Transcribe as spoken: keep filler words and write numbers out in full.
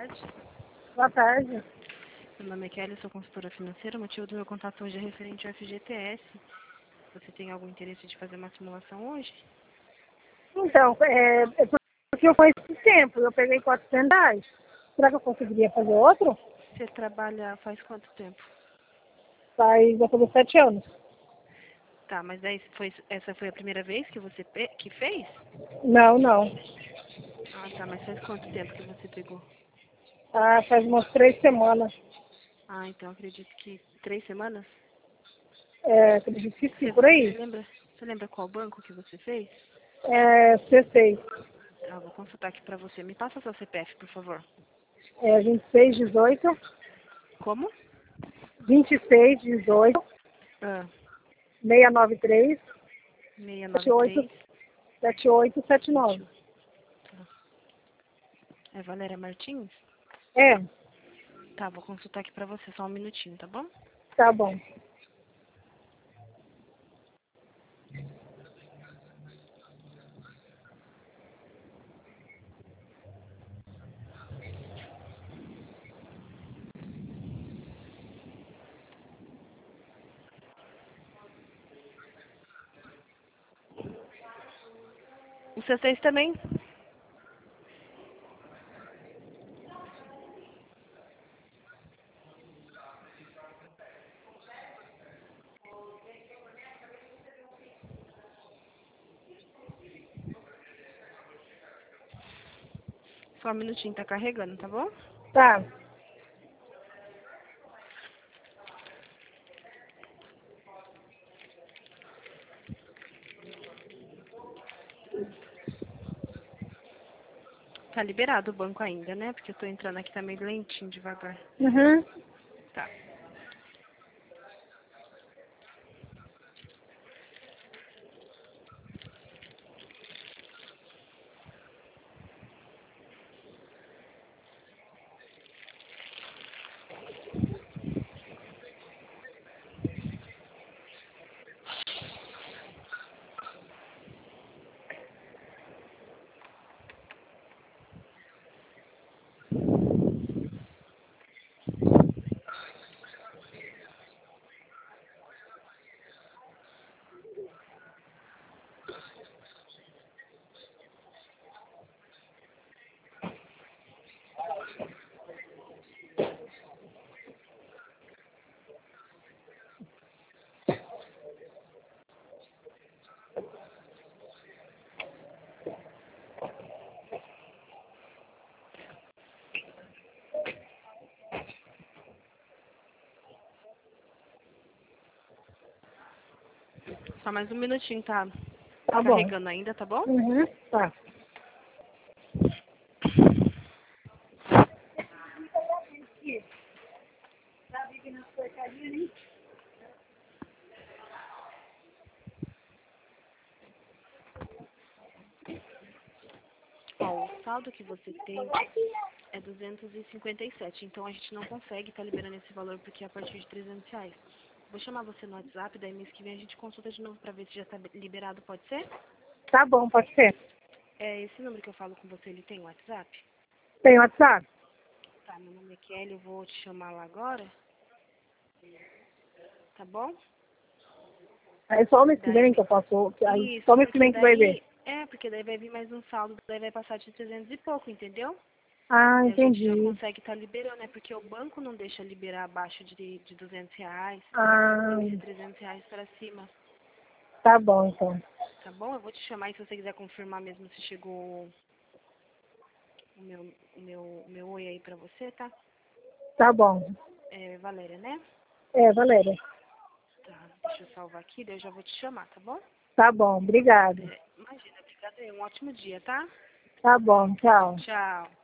tarde. Boa tarde. Meu nome é Kelly, sou consultora financeira. O motivo do meu contato hoje é referente ao F G T S. Você tem algum interesse de fazer uma simulação hoje? Então, é, é porque eu conheço esse tempo, eu peguei quatrocentos reais. Será que eu conseguiria fazer outro? Você trabalha faz quanto tempo? Faz, vai fazer sete anos. Tá, mas daí foi, essa foi a primeira vez que você pe que fez? Não, não. Ah, tá, mas faz quanto tempo que você pegou? Ah, faz umas três semanas. Ah, então acredito que três semanas? É, acredito que sim, Você, por você aí. lembra, você lembra qual banco que você fez? É, C seis. Tá, vou consultar aqui pra você. Me passa seu C P F, por favor. É vinte e seis, dezoito. Como? vinte e seis, dezoito. Ah, seiscentos e noventa e três. seiscentos e noventa sete e oito, três. sete oito sete vinte. nove. Tá. É Valéria Martins? É, Tá, vou consultar aqui pra você, só um minutinho, tá bom? tá bom. O C seis também? Só um minutinho, tá carregando, tá bom? Tá. Tá liberado o banco ainda, né? Porque eu tô entrando aqui, tá meio lentinho, devagar. Uhum. Tá. Só mais um minutinho, tá? Tá bom. Carregando ainda, tá bom? Uhum. Tá. Ó, o saldo que você tem é duzentos e cinquenta e sete, então a gente não consegue estar liberando esse valor porque é a partir de trezentos reais. Vou chamar você no WhatsApp, daí mês que vem a gente consulta de novo pra ver se já tá liberado, pode ser? Tá bom, pode ser. É, esse número que eu falo com você, ele tem WhatsApp? Tem WhatsApp? Tá, meu nome é Kelly, eu vou te chamar lá agora, tá bom? Aí só o mês que vem Daí, que eu posso. Aí só isso, o mês que porque vem que vai ver. daí, é, porque daí vai vir mais um saldo, daí vai passar de trezentos e pouco, entendeu? Ah, Daí a gente já entendi. consegue estar liberando, né? Porque o banco não deixa liberar abaixo de, de duzentos reais, Ah, tem que ser trezentos reais para cima, tá bom então. tá bom? Eu vou te chamar e se você quiser confirmar mesmo se chegou o meu, o meu, o meu oi aí pra você, tá? Tá bom. É, Valéria, né? É, Valéria. Tá, deixa eu salvar aqui, daí eu já vou te chamar, tá bom? Tá bom, obrigado. É, imagina, obrigada aí, um ótimo dia, tá? Tá bom, tchau. Tchau.